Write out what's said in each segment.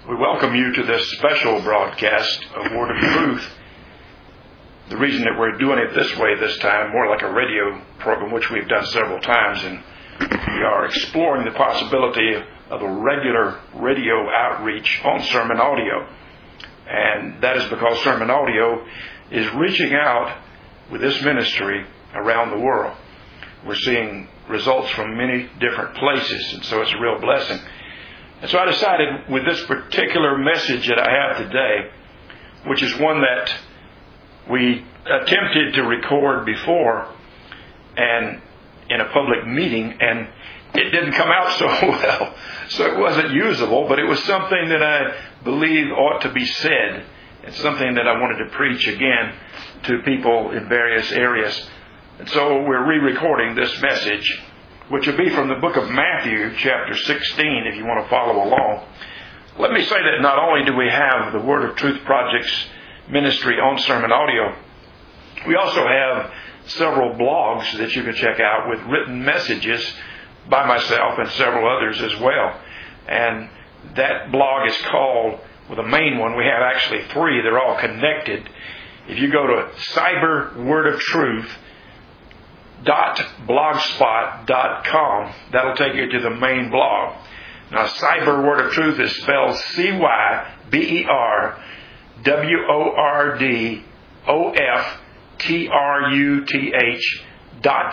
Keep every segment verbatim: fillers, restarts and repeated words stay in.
We welcome you to this special broadcast of Word of Truth. The reason that we're doing it this way this time, more like a radio program, which we've done several times, and we are exploring the possibility of a regular radio outreach on sermon audio. And that is because sermon audio is reaching out with this ministry around the world. We're seeing results from many different places, and so it's a real blessing. And so I decided with this particular message that I have today, which is one that we attempted to record before and in a public meeting, and it didn't come out so well. So it wasn't usable, but it was something that I believe ought to be said. It's something that I wanted to preach again to people in various areas. And so we're re-recording this message, which will be from the book of Matthew, chapter sixteen, if you want to follow along. Let me say that not only do we have the Word of Truth Project's ministry on sermon audio, we also have several blogs that you can check out with written messages by myself and several others as well. And that blog is called, well, the main one, we have actually three, they're all connected. If you go to cyber word of truth dot blogspot dot com, that'll take you to the main blog. Now, Cyber Word of Truth is spelled C Y B E R W O R D O F T R U T H dot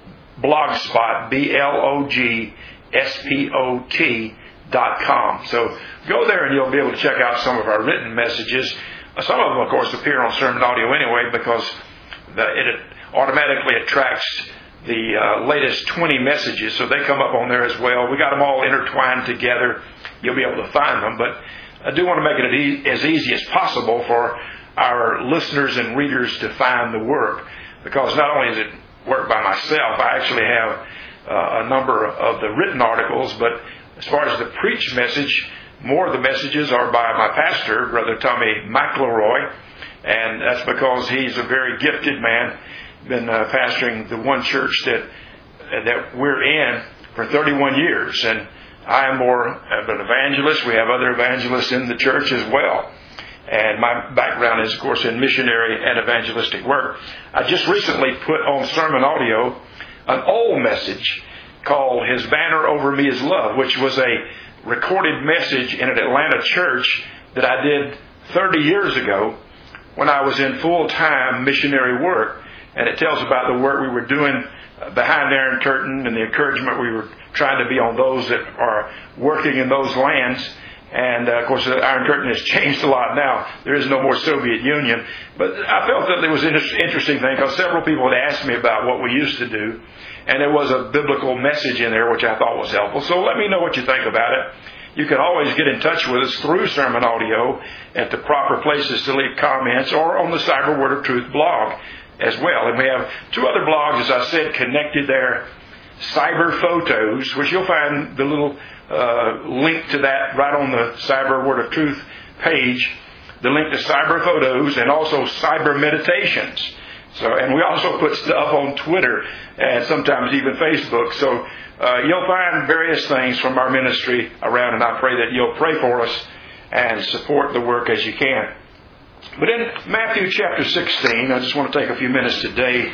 blogspot, B L O G S P O T dot com. So go there and you'll be able to check out some of our written messages. Some of them, of course, appear on sermon audio anyway because the, it automatically attracts the uh, latest twenty messages, so they come up on there as well. We got them all intertwined together. You'll be able to find them, but I do want to make it as easy as possible for our listeners and readers to find the work, because not only is it work by myself, I actually have uh, a number of the written articles, but as far as the preached message, more of the messages are by my pastor, Brother Tommy McElroy, and that's because he's a very gifted man. Been uh, pastoring the one church that uh, that we're in for thirty-one years, and I am more of an evangelist. We have other evangelists in the church as well, and my background is, of course, in missionary and evangelistic work. I just recently put on sermon audio an old message called "His Banner Over Me Is Love," which was a recorded message in an Atlanta church that I did thirty years ago when I was in full-time missionary work. And it tells about the work we were doing behind the Iron Curtain and the encouragement we were trying to be on those that are working in those lands. And, uh, of course, the Iron Curtain has changed a lot now. There is no more Soviet Union. But I felt that there was an interesting thing because several people had asked me about what we used to do. And there was a biblical message in there which I thought was helpful. So let me know what you think about it. You can always get in touch with us through sermon audio at the proper places to leave comments or on the Cyber Word of Truth blog as well. And we have two other blogs, as I said, connected there. Cyber Photos, which you'll find the little uh, link to that right on the Cyber Word of Truth page. The link to Cyber Photos and also Cyber Meditations. So, and we also put stuff on Twitter and sometimes even Facebook. So uh, you'll find various things from our ministry around, and I pray that you'll pray for us and support the work as you can. But in Matthew chapter sixteen, I just want to take a few minutes today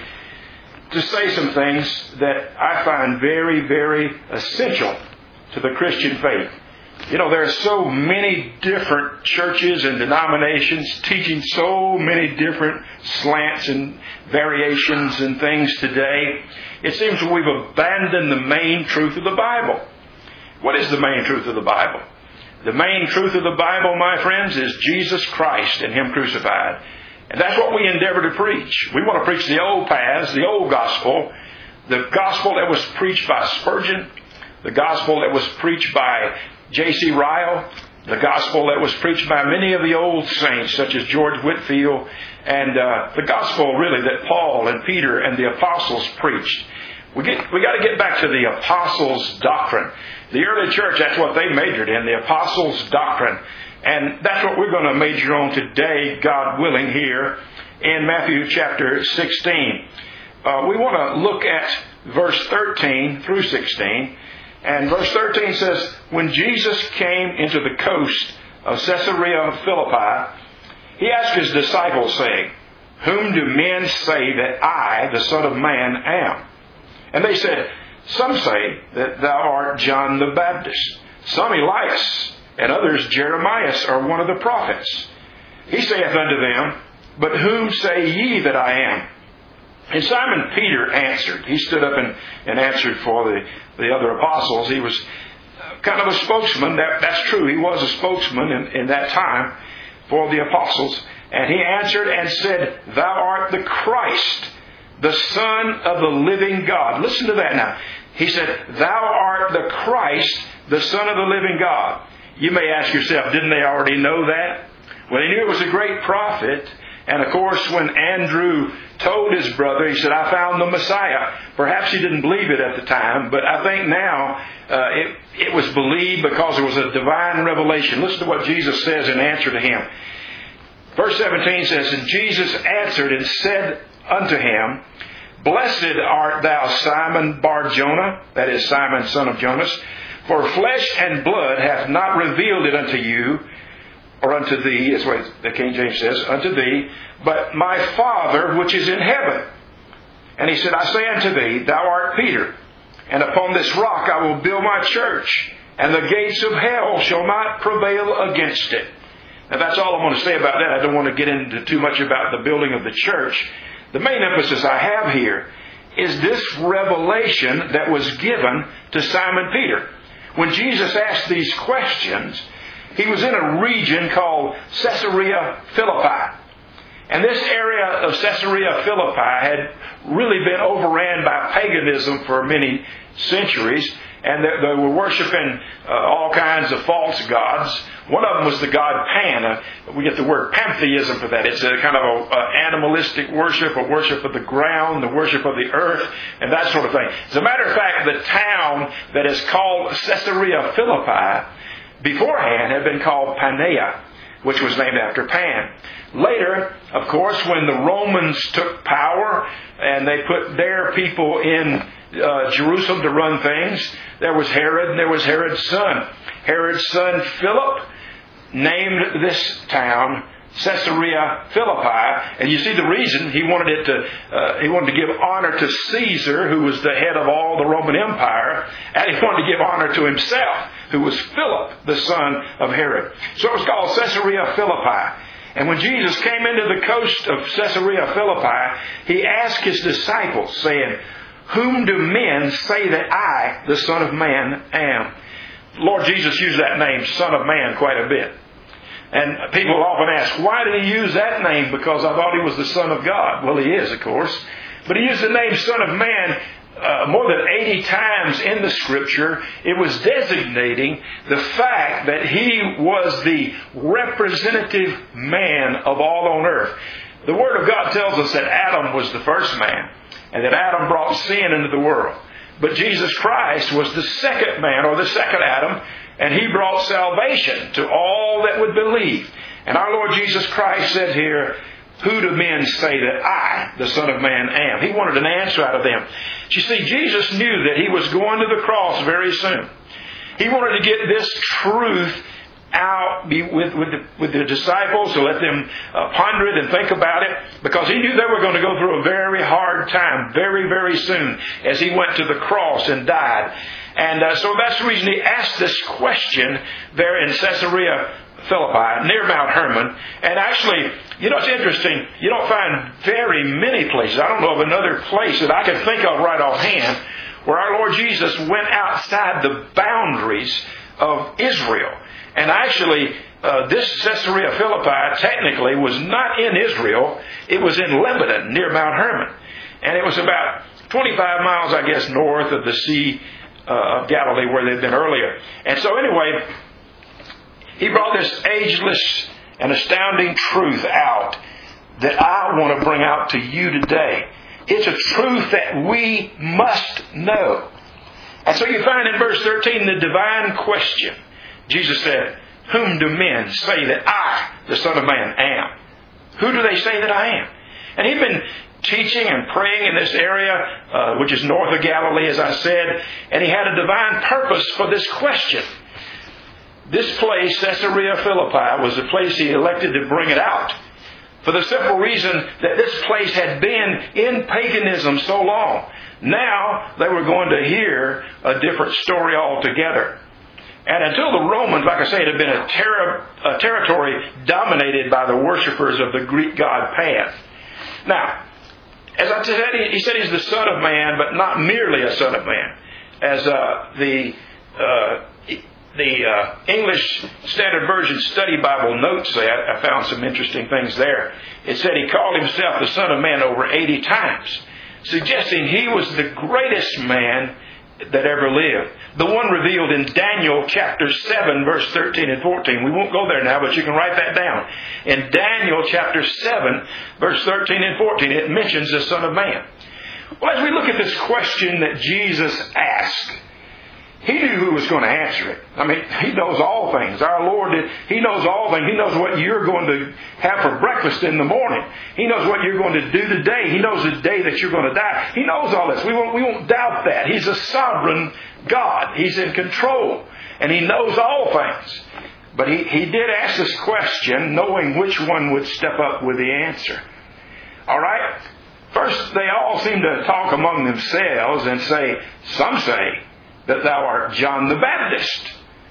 to say some things that I find very, very essential to the Christian faith. You know, there are so many different churches and denominations teaching so many different slants and variations and things today. It seems we've abandoned the main truth of the Bible. What is the main truth of the Bible? The main truth of the Bible, my friends, is Jesus Christ and Him crucified. And that's what we endeavor to preach. We want to preach the old paths, the old gospel, the gospel that was preached by Spurgeon, the gospel that was preached by J C Ryle, the gospel that was preached by many of the old saints, such as George Whitefield, and uh, the gospel, really, that Paul and Peter and the apostles preached. We get, we got to get back to the apostles' doctrine. The early church, that's what they majored in, the apostles' doctrine. And that's what we're going to major on today, God willing, here in Matthew chapter sixteen. Uh, we want to look at verse thirteen through sixteen. And verse thirteen says, when Jesus came into the coast of Caesarea Philippi, he asked his disciples, saying, "Whom do men say that I, the Son of Man, am?" And they said, "Some say that thou art John the Baptist, some Elias, and others Jeremiah or one of the prophets." He saith unto them, "But whom say ye that I am?" And Simon Peter answered. He stood up and, and answered for the, the other apostles. He was kind of a spokesman. That, that's true. He was a spokesman in, in that time for the apostles. And he answered and said, "Thou art the Christ, the Son of the living God." Listen to that now. He said, "Thou art the Christ, the Son of the living God." You may ask yourself, didn't they already know that? Well, they knew it was a great prophet. And of course, when Andrew told his brother, he said, "I found the Messiah." Perhaps he didn't believe it at the time, but I think now uh, it, it was believed because it was a divine revelation. Listen to what Jesus says in answer to him. Verse seventeen says, "And Jesus answered and said unto him, Blessed art thou, Simon Bar-Jonah," that is, Simon, son of Jonas, "for flesh and blood hath not revealed it unto you, or unto thee," is what the King James says, "unto thee, but my Father which is in heaven. And he said, I say unto thee, thou art Peter, and upon this rock I will build my church, and the gates of hell shall not prevail against it." Now that's all I'm going to say about that. I don't want to get into too much about the building of the church. The main emphasis I have here is this revelation that was given to Simon Peter. When Jesus asked these questions, he was in a region called Caesarea Philippi. And this area of Caesarea Philippi had really been overran by paganism for many centuries. And they, they were worshiping uh, all kinds of false gods. One of them was the god Pan. Uh, we get the word pantheism for that. It's a kind of a, a animalistic worship, a worship of the ground, the worship of the earth, and that sort of thing. As a matter of fact, the town that is called Caesarea Philippi beforehand had been called Panea, which was named after Pan. Later, of course, when the Romans took power and they put their people in uh, Jerusalem to run things, there was Herod and there was Herod's son. Herod's son Philip named this town Caesarea Philippi, and you see the reason he wanted it to uh, he wanted to give honor to Caesar, who was the head of all the Roman Empire, and he wanted to give honor to himself, who was Philip, the son of Herod. So it was called Caesarea Philippi. And when Jesus came into the coast of Caesarea Philippi, he asked his disciples, saying, "Whom do men say that I, the Son of Man, am?" Lord Jesus used that name, Son of Man, quite a bit. And people often ask, why did he use that name? Because I thought he was the Son of God. Well, he is, of course. But he used the name Son of Man uh, more than eighty times in the Scripture. It was designating the fact that he was the representative man of all on earth. The Word of God tells us that Adam was the first man, and that Adam brought sin into the world. But Jesus Christ was the second man, or the second Adam, and he brought salvation to all that would believe. And our Lord Jesus Christ said here, "Who do men say that I, the Son of Man, am?" He wanted an answer out of them. You see, Jesus knew that he was going to the cross very soon. He wanted to get this truth out with, with, the, with the disciples, to let them uh, ponder it and think about it, because he knew they were going to go through a very hard time very, very soon as he went to the cross and died. And uh, so that's the reason he asked this question there in Caesarea Philippi, near Mount Hermon. And actually, you know, it's interesting, you don't find very many places. I don't know of another place that I can think of right offhand where our Lord Jesus went outside the boundaries of Israel. And actually, uh, this Caesarea Philippi technically was not in Israel. It was in Lebanon, near Mount Hermon. And it was about twenty-five miles, I guess, north of the Sea uh, of Galilee, where they'd been earlier. And so anyway, he brought this ageless and astounding truth out that I want to bring out to you today. It's a truth that we must know. And so you find in verse thirteen the divine question. Jesus said, "Whom do men say that I, the Son of Man, am?" Who do they say that I am? And he'd been teaching and praying in this area, uh, which is north of Galilee, as I said, and he had a divine purpose for this question. this place, Caesarea Philippi, was the place he elected to bring it out. For the simple reason that this place had been in paganism so long. Now they were going to hear a different story altogether. And until the Romans, like I say, it had been a, ter- a territory dominated by the worshippers of the Greek god Pan. Now, as I said, he said he's the Son of Man, but not merely a Son of Man. As uh, the uh, the uh, English Standard Version Study Bible notes say, I, I found some interesting things there. It said he called himself the Son of Man over eighty times, suggesting he was the greatest man that ever lived. The one revealed in Daniel chapter seven, verse thirteen and fourteen. We won't go there now, but you can write that down. In Daniel chapter seven, verse thirteen and fourteen, it mentions the Son of Man. Well, as we look at this question that Jesus asked, He knew who was going to answer it. I mean, He knows all things. Our Lord, did, He knows all things. He knows what you're going to have for breakfast in the morning. He knows what you're going to do today. He knows the day that you're going to die. He knows all this. We won't, we won't doubt that. He's a sovereign God. He's in control. And He knows all things. But He, he did ask this question, knowing which one would step up with the answer. All right? First, they all seem to talk among themselves and say, some say, that thou art John the Baptist.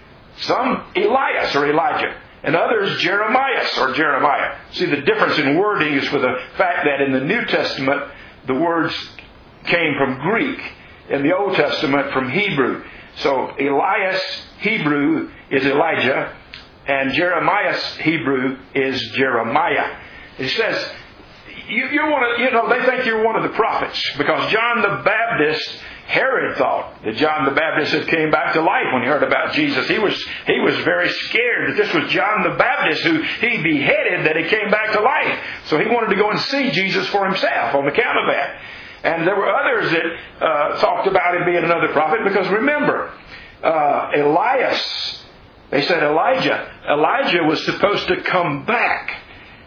Some Elias or Elijah. And others Jeremiah or Jeremiah. See, the difference in wording is for the fact that in the New Testament, the words came from Greek. In the Old Testament, from Hebrew. So Elias, Hebrew, is Elijah. And Jeremiah's Hebrew is Jeremiah. It says, you, you're one of, you know, they think you're one of the prophets. Because John the Baptist, Herod thought that John the Baptist had came back to life when he heard about Jesus. He was he was very scared that this was John the Baptist who he beheaded, that he came back to life. So he wanted to go and see Jesus for himself on account of that. And there were others that uh, talked about him being another prophet, because remember, uh, Elias, they said Elijah. Elijah was supposed to come back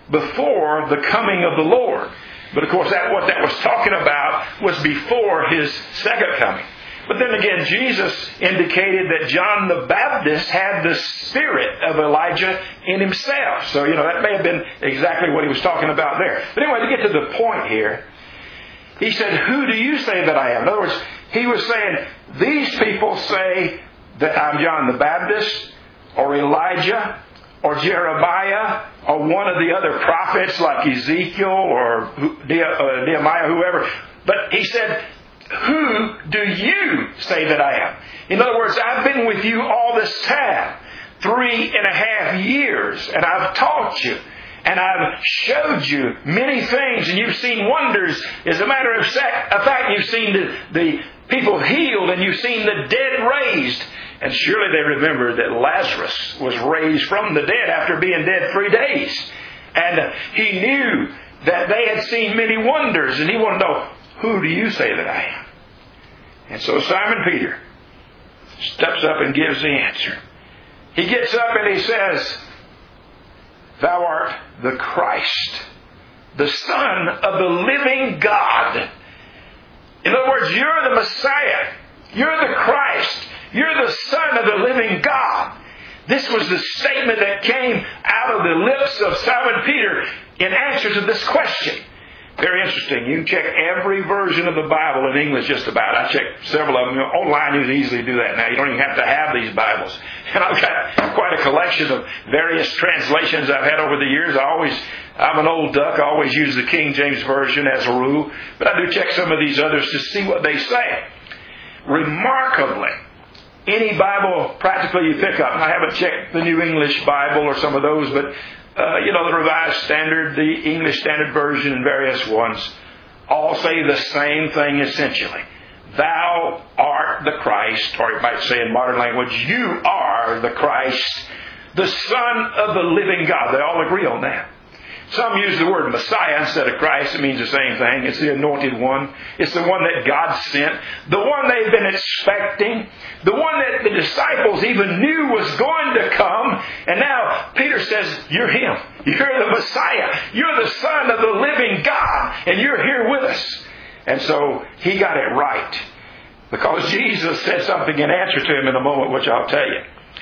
before the coming of the Lord. But of course, that what that was talking about was before His second coming. But then again, Jesus indicated that John the Baptist had the spirit of Elijah in himself. So, you know, that may have been exactly what he was talking about there. But anyway, to get to the point here, he said, who do you say that I am? In other words, he was saying, these people say that I'm John the Baptist or Elijah or Jeremiah, or one of the other prophets like Ezekiel or Nehemiah, whoever. But he said, who do you say that I am? In other words, I've been with you all this time, three and a half years, and I've taught you, and I've showed you many things, and you've seen wonders. As a matter of fact, you've seen the, the people healed, and you've seen the dead raised. And surely they remembered that Lazarus was raised from the dead after being dead three days. And he knew that they had seen many wonders. And he wanted to know, who do you say that I am? And so Simon Peter steps up and gives the answer. He gets up and he says, thou art the Christ, the Son of the living God. In other words, you're the Messiah. You're the Christ. You're the Son of the living God. This was the statement that came out of the lips of Simon Peter in answer to this question. Very interesting. You can check every version of the Bible in English just about. I checked several of them. Online you can easily do that now. You don't even have to have these Bibles. And I've got quite a collection of various translations I've had over the years. I always, I'm an old duck. I always use the King James Version as a rule. But I do check some of these others to see what they say. Remarkably, any Bible practically you pick up, I haven't checked the New English Bible or some of those, but uh, you know, the Revised Standard, the English Standard Version, and various ones all say the same thing essentially. Thou art the Christ, or you might say in modern language, you are the Christ, the Son of the living God. They all agree on that. Some use the word Messiah instead of Christ. It means the same thing. It's the anointed one. It's the one that God sent. The one they've been expecting. The one that the disciples even knew was going to come. And now Peter says, you're Him. You're the Messiah. You're the Son of the living God. And you're here with us. And so he got it right. Because Jesus said something in answer to him in a moment, which I'll tell you.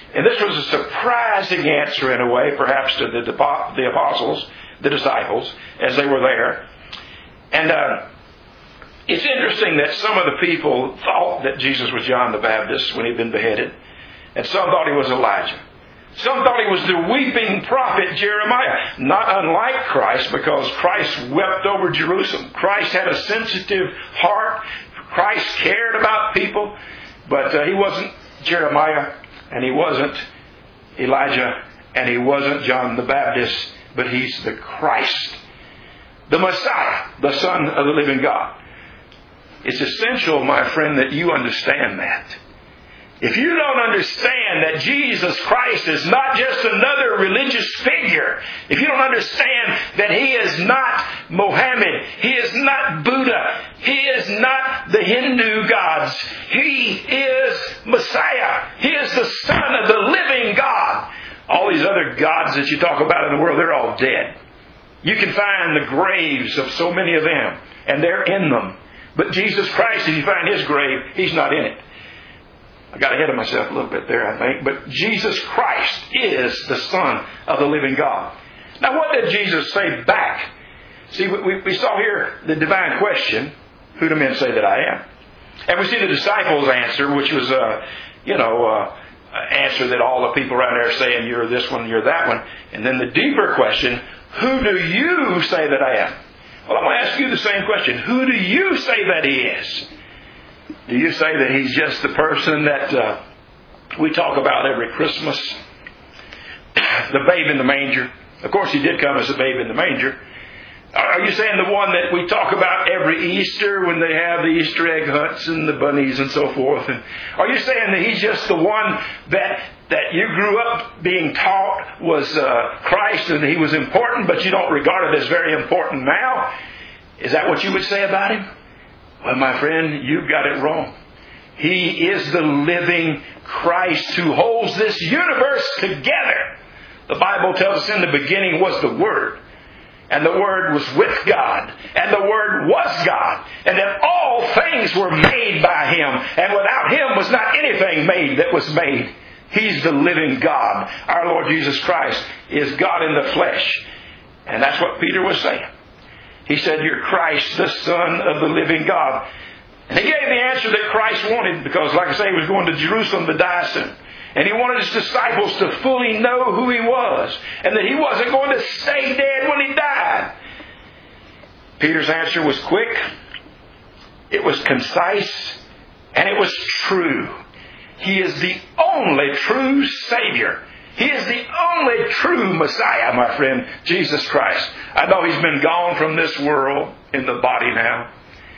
And this was a surprising answer in a way, perhaps to the, the apostles, the disciples, as they were there. And uh, it's interesting that some of the people thought that Jesus was John the Baptist when he'd been beheaded. And some thought he was Elijah. Some thought he was the weeping prophet Jeremiah. Not unlike Christ, because Christ wept over Jerusalem. Christ had a sensitive heart. Christ cared about people. But uh, he wasn't Jeremiah, and he wasn't Elijah, and he wasn't John the Baptist, but he's the Christ, the Messiah, the Son of the living God. It's essential, my friend, that you understand that. If you don't understand that Jesus Christ is not just another religious figure, if you don't understand that He is not Mohammed, He is not Buddha, He is not the Hindu gods, He is Messiah, He is the Son of the living God. All these other gods that you talk about in the world, they're all dead. You can find the graves of so many of them, and they're in them. But Jesus Christ, if you find His grave, He's not in it. I got ahead of myself a little bit there, I think. But Jesus Christ is the Son of the living God. Now, what did Jesus say back? See, we, we saw here the divine question, who do men say that I am? And we see the disciples' answer, which was, uh, you know, uh, answer that all the people around there are saying, you're this one, you're that one. And then the deeper question, who do you say that I am? Well, I'm going to ask you the same question. Who do you say that He is? Do you say that He's just the person that uh, we talk about every Christmas? The babe in the manger. Of course, He did come as a babe in the manger. Are you saying the one that we talk about every Easter when they have the Easter egg hunts and the bunnies and so forth? And are you saying that He's just the one that that you grew up being taught was uh, Christ and He was important, but you don't regard it as very important now? Is that what you would say about Him? Well, my friend, you've got it wrong. He is the living Christ who holds this universe together. The Bible tells us in the beginning was the Word. And the Word was with God. And the Word was God. And that all things were made by Him. And without Him was not anything made that was made. He's the living God. Our Lord Jesus Christ is God in the flesh. And that's what Peter was saying. He said, you're Christ, the Son of the living God. And he gave the answer that Christ wanted, because, like I say, he was going to Jerusalem to die soon. And he wanted his disciples to fully know who He was, and that He wasn't going to stay dead when He died. Peter's answer was quick, it was concise, and it was true. He is the only true Savior. He is the only true Messiah, my friend, Jesus Christ. I know He's been gone from this world in the body now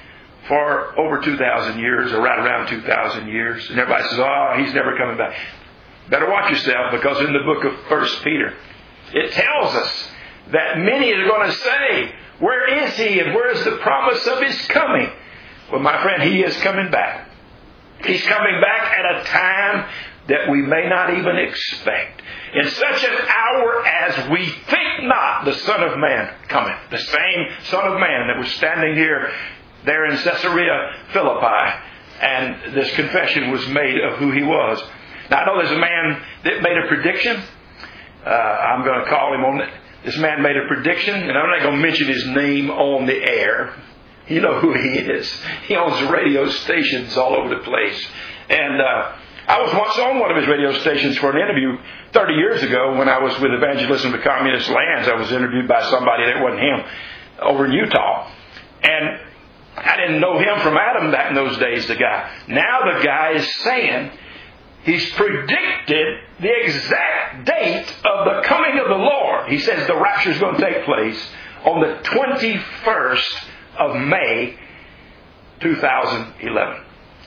for over two thousand years, or right around two thousand years. And everybody says, oh, He's never coming back. Better watch yourself, because in the book of First Peter, it tells us that many are going to say, where is He and where is the promise of His coming? Well, my friend, He is coming back. He's coming back at a time that we may not even expect. In such an hour as we think not, the Son of Man cometh. The same Son of Man that was standing here, there in Caesarea Philippi, and this confession was made of who He was. Now, I know there's a man that made a prediction. Uh, I'm going to call him on it. This man made a prediction, and I'm not going to mention his name on the air. You know who he is. He owns radio stations all over the place. And uh, I was once on one of his radio stations for an interview thirty years ago when I was with Evangelism to Communist Lands. I was interviewed by somebody that wasn't him over in Utah. And I didn't know him from Adam back in those days, the guy. Now the guy is saying he's predicted the exact date of the coming of the Lord. He says the rapture is going to take place on the twenty-first of May, two thousand eleven.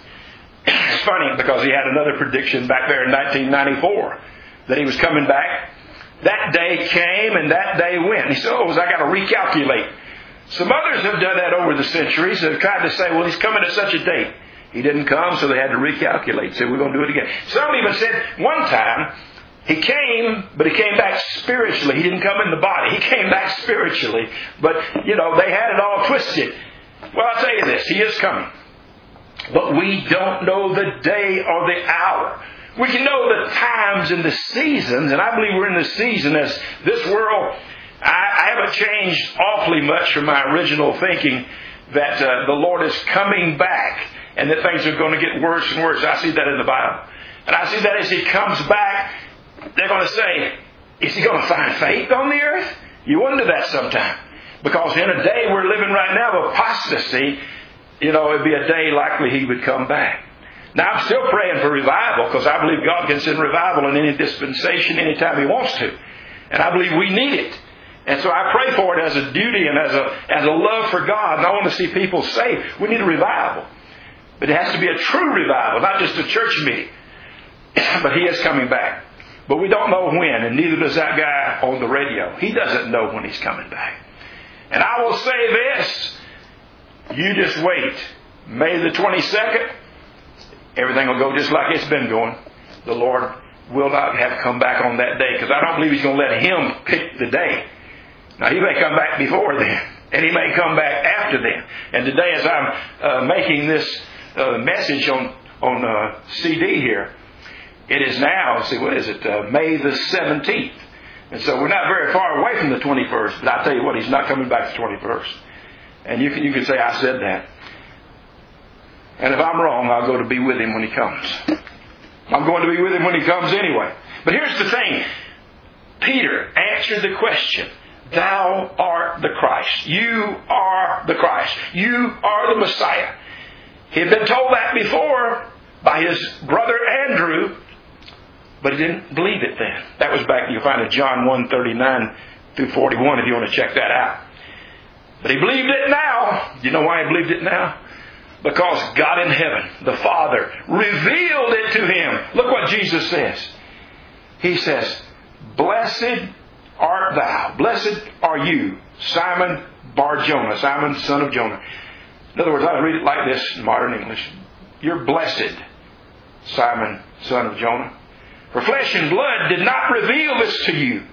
It's funny because he had another prediction back there in nineteen ninety-four that He was coming back. That day came and that day went. He said, oh, I got to recalculate. Some others have done that over the centuries. They've tried to say, well, He's coming at such a date. He didn't come, so they had to recalculate. So we're going to do it again. Some even said one time, He came, but He came back spiritually. He didn't come in the body. He came back spiritually. But, you know, they had it all twisted. Well, I'll tell you this. He is coming. But we don't know the day or the hour. We can know the times and the seasons, and I believe we're in the season as this world, I, I haven't changed awfully much from my original thinking that uh, the Lord is coming back and that things are going to get worse and worse. I see that in the Bible. And I see that as He comes back, they're going to say, is He going to find faith on the earth? You wonder that sometime. Because in a day we're living right now of apostasy, you know, it'd be a day likely He would come back. Now, I'm still praying for revival because I believe God can send revival in any dispensation anytime He wants to. And I believe we need it. And so I pray for it as a duty and as a, as a love for God. And I want to see people saved. We need a revival. But it has to be a true revival, not just a church meeting. But He is coming back. But we don't know when, and neither does that guy on the radio. He doesn't know when He's coming back. And I will say this, you just wait. May the twenty-second, everything will go just like it's been going. The Lord will not have come back on that day, because I don't believe He's going to let Him pick the day. Now, He may come back before then, and He may come back after then. And today, as I'm uh, making this uh, message on, on uh, C D here, it is now, let's see, what is it, uh, May the seventeenth. And so we're not very far away from the twenty-first, but I tell you what, He's not coming back the twenty-first. And you can, you can say, I said that. And if I'm wrong, I'll go to be with Him when He comes. I'm going to be with Him when He comes anyway. But here's the thing. Peter answered the question, Thou art the Christ. You are the Christ. You are the Messiah. He had been told that before by his brother Andrew, but he didn't believe it then. That was back, you'll find it John one, thirty-nine through forty-one if you want to check that out. But he believed it now. Do you know why he believed it now? Because God in heaven, the Father, revealed it to him. Look what Jesus says. He says, Blessed art thou. Blessed are you, Simon Bar-Jonah, Simon son of Jonah. In other words, I read it like this in modern English. You're blessed, Simon son of Jonah. For flesh and blood did not reveal this to you,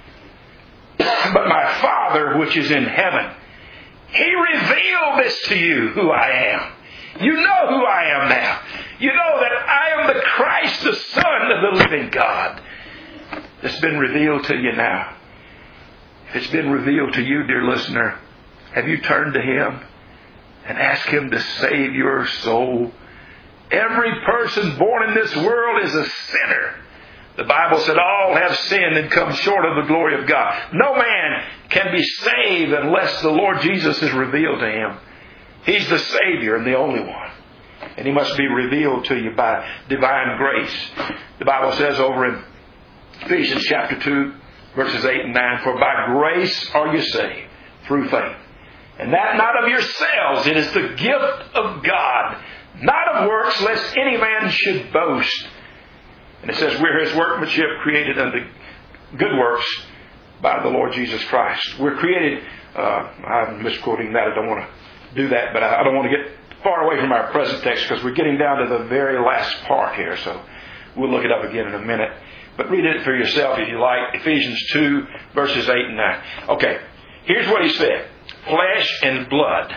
but my Father which is in heaven. He revealed this to you, who I am. You know who I am now. You know that I am the Christ, the Son of the living God. It's been revealed to you now. If it's been revealed to you, dear listener, have you turned to Him and asked Him to save your soul? Every person born in this world is a sinner. The Bible said all have sinned and come short of the glory of God. No man can be saved unless the Lord Jesus is revealed to him. He's the Savior and the only one. And He must be revealed to you by divine grace. The Bible says over in Ephesians chapter two, verses eight and nine, For by grace are you saved, through faith. And that not of yourselves, it is the gift of God, not of works, lest any man should boast. And it says, we're His workmanship, created unto good works by the Lord Jesus Christ. We're created, uh, I'm misquoting that, I don't want to do that, but I don't want to get far away from our present text because we're getting down to the very last part here, so we'll look it up again in a minute. But read it for yourself if you like, Ephesians two, verses eight and nine. Okay, here's what he said. Flesh and blood,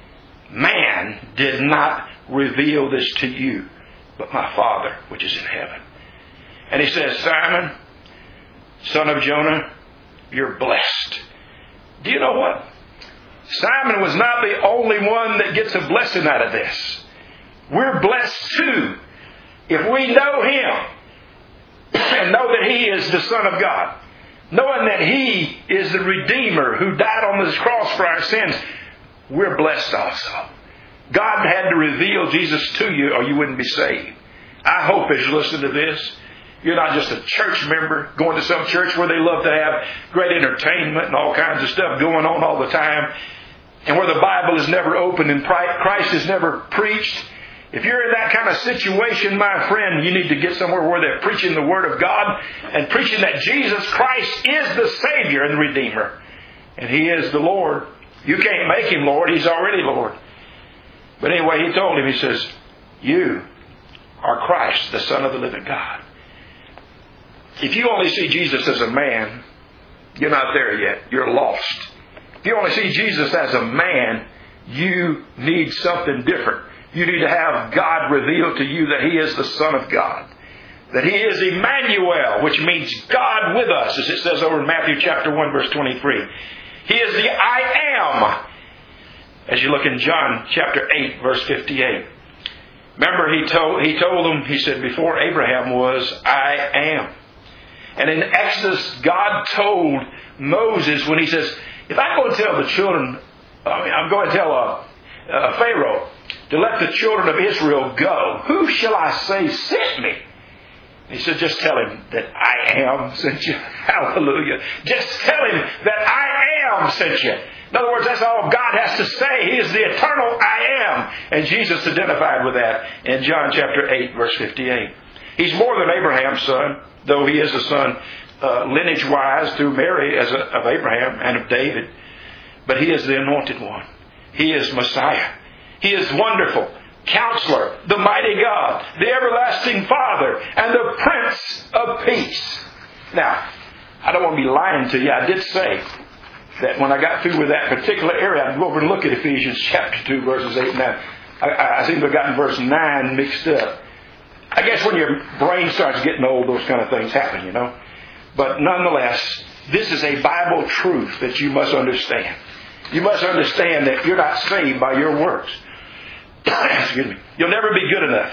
man did not reveal this to you, but my Father which is in heaven. And he says, Simon, son of Jonah, you're blessed. Do you know what? Simon was not the only one that gets a blessing out of this. We're blessed too. If we know Him and know that He is the Son of God, knowing that He is the Redeemer who died on this cross for our sins, we're blessed also. God had to reveal Jesus to you or you wouldn't be saved. I hope as you listen to this, you're not just a church member going to some church where they love to have great entertainment and all kinds of stuff going on all the time, and where the Bible is never opened and Christ is never preached. If you're in that kind of situation, my friend, you need to get somewhere where they're preaching the Word of God and preaching that Jesus Christ is the Savior and the Redeemer. And He is the Lord. You can't make Him Lord. He's already Lord. But anyway, He told him, He says, you are Christ, the Son of the living God. If you only see Jesus as a man, you're not there yet. You're lost. If you only see Jesus as a man, you need something different. You need to have God reveal to you that He is the Son of God. That He is Emmanuel, which means God with us, as it says over in Matthew chapter one, verse twenty-three. He is the I am, as you look in John chapter eight, verse fifty-eight. Remember, he told, he told them, he said, before Abraham was, I am. And in Exodus, God told Moses when He says, if I go and tell the children, I mean, I'm going to tell uh, uh, Pharaoh to let the children of Israel go, who shall I say sent me? He said, just tell him that I am sent you. Hallelujah. Just tell him that I am sent you. In other words, that's all God has to say. He is the eternal I am. And Jesus identified with that in John chapter eight, verse fifty-eight. He's more than Abraham's son, though he is a son uh, lineage-wise through Mary as a, of Abraham and of David. But He is the anointed one. He is Messiah. He is wonderful. Counselor, the mighty God, the everlasting Father, and the Prince of Peace. Now, I don't want to be lying to you. I did say that when I got through with that particular area, I'd go over and look at Ephesians chapter two, verses eight and nine. I, I seem to have gotten verse nine mixed up. I guess when your brain starts getting old, those kind of things happen, you know. But nonetheless, this is a Bible truth that you must understand. You must understand that you're not saved by your works. Excuse me. You'll never be good enough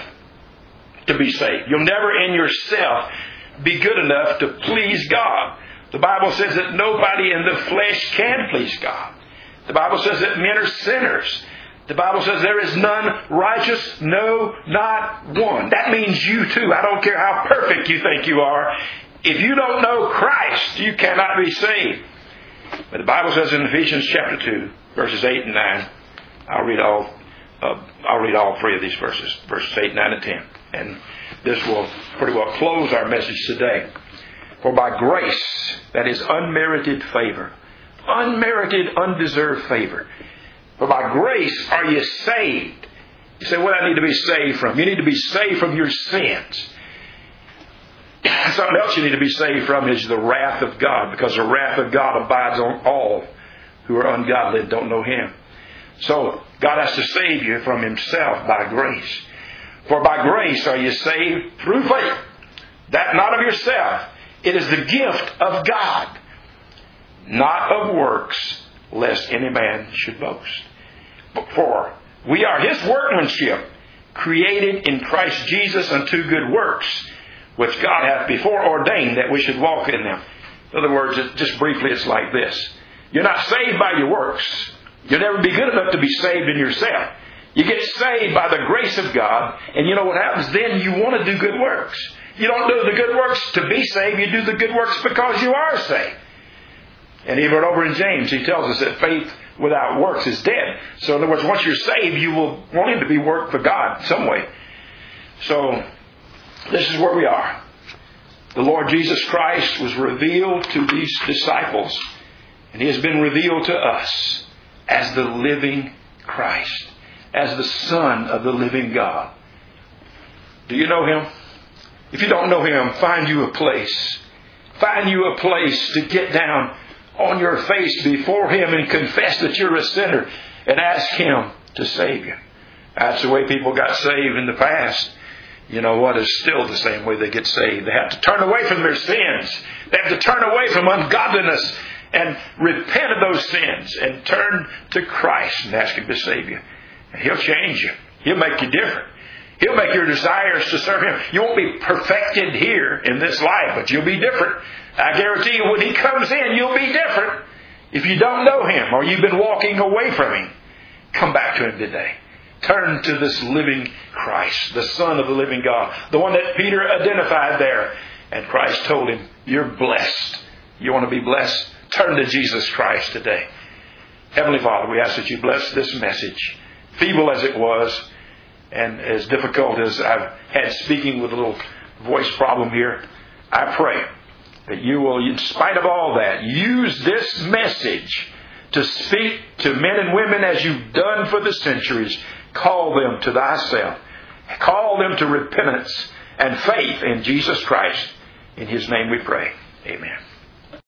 to be saved. You'll never in yourself be good enough to please God. The Bible says that nobody in the flesh can please God. The Bible says that men are sinners. The Bible says there is none righteous, no, not one. That means you too. I don't care how perfect you think you are. If you don't know Christ, you cannot be saved. But the Bible says in Ephesians chapter two, verses eight and nine, I'll read all Uh, I'll read all three of these verses, verses eight, nine, and ten. And this will pretty well close our message today. For by grace, that is unmerited favor, unmerited, undeserved favor. For by grace are you saved. You say, what do I need to be saved from? You need to be saved from your sins. Something else you need to be saved from is the wrath of God, because the wrath of God abides on all who are ungodly and don't know Him. So, God has to save you from Himself by grace. For by grace are you saved through faith. That not of yourself. It is the gift of God. Not of works, lest any man should boast. For we are His workmanship, created in Christ Jesus unto good works, which God hath before ordained that we should walk in them. In other words, just briefly, it's like this. You're not saved by your works. You'll never be good enough to be saved in yourself. You get saved by the grace of God, and you know what happens then? You want to do good works. You don't do the good works to be saved. You do the good works because you are saved. And even over in James, he tells us that faith without works is dead. So in other words, once you're saved, you will want Him to be work for God in some way. So this is where we are. The Lord Jesus Christ was revealed to these disciples, and He has been revealed to us as the living Christ, as the Son of the living God. Do you know Him? If you don't know Him, find you a place. Find you a place to get down on your face before Him and confess that you're a sinner and ask Him to save you. That's the way people got saved in the past. You know what? It's still the same way they get saved. They have to turn away from their sins. They have to turn away from ungodliness and repent of those sins and turn to Christ and ask Him to save you. And He'll change you. He'll make you different. He'll make your desires to serve Him. You won't be perfected here in this life, but you'll be different. I guarantee you, when He comes in, you'll be different. If you don't know Him or you've been walking away from Him, come back to Him today. Turn to this living Christ, the Son of the living God, the one that Peter identified there. And Christ told him, you're blessed. You want to be blessed? Turn to Jesus Christ today. Heavenly Father, we ask that you bless this message, feeble as it was, and as difficult as I've had speaking with a little voice problem here. I pray that you will, in spite of all that, use this message to speak to men and women as you've done for the centuries. Call them to thyself. Call them to repentance and faith in Jesus Christ. In His name we pray. Amen.